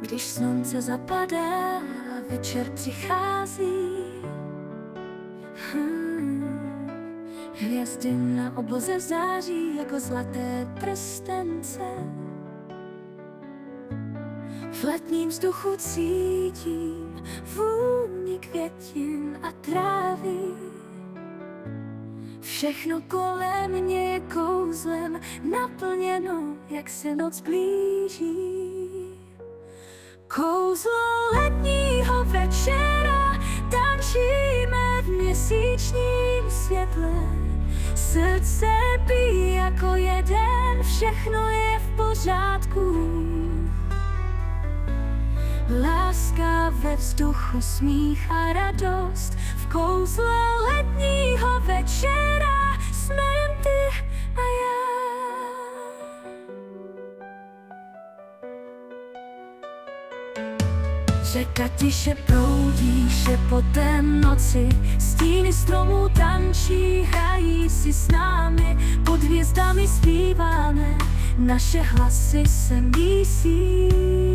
Když slunce zapadá a večer přichází, hvězdy na obloze září jako zlaté prstence. V letním vzduchu cítím vůni květin a trávy. Všechno kolem mě je kouzlem naplněno, jak se noc blíží. Kouzlo letního večera, tančíme v měsíčním světle. Srdce bíjí jako jeden, všechno je v pořádku. Láska ve vzduchu, smích a radost, v kouzle letního večera jsme jen ty a já. Řeka tiše proudí šepotem noci, stíny stromů tančí, hrají si s námi, pod hvězdami zpíváme, naše hlasy se mísí.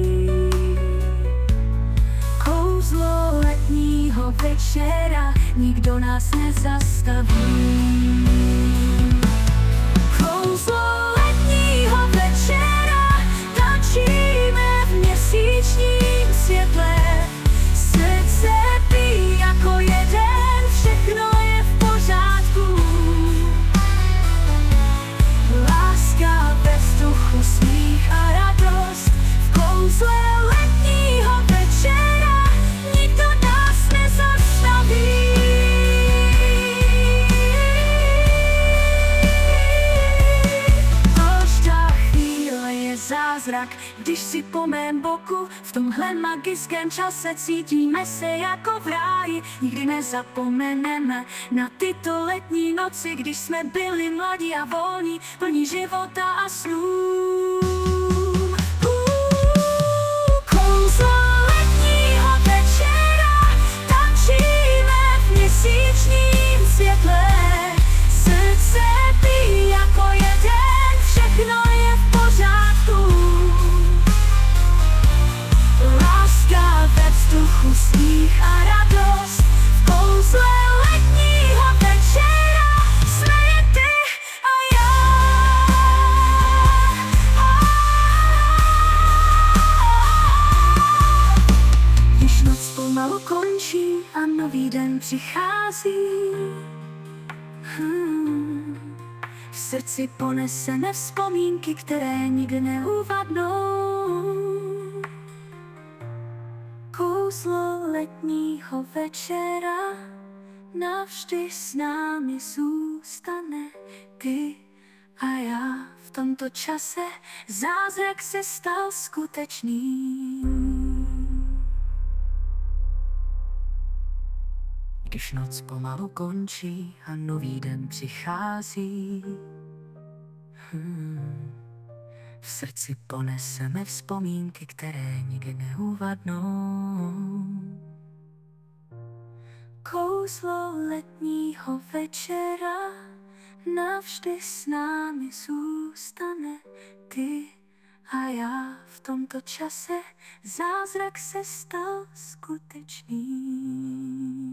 Kouzlo letního večera, nikdo nás nezastaví. Kouzlo letního večera, tančíme v měsíčním světle. Srdce bíjí jako jeden, všechno je v pořádku. Láska ve vzduchu, smích a radost, v kouzle letního večera nikdo nás nezastaví. Každá chvíle je zázrak, když si po mém boku, v tomhle magickém čase cítíme se jako v ráji. Nikdy nezapomeneme na tyto letní noci, když jsme byli mladí a volní, plní života a snů. Kouzlo letního večera, tančíme v měsíčním světle. Srdce bíjí jako jeden, všechno je v pořádku. Láska ve vzduchu, smích a radost, v kouzle letního večera jsme jen ty a já. Když noc pomalu končí a nový den přichází, v srdci poneseme vzpomínky, které nikdy neuvadnou. Kouzlo letního večera navždy s námi zůstane. Ty a já, v tomto čase zázrak se stal skutečný. Když noc pomalu končí a nový den přichází, v srdci poneseme vzpomínky, které nikdy neuvadnou. Kouzlo letního večera navždy s námi zůstane. Ty a já, v tomto čase zázrak se stal skutečný.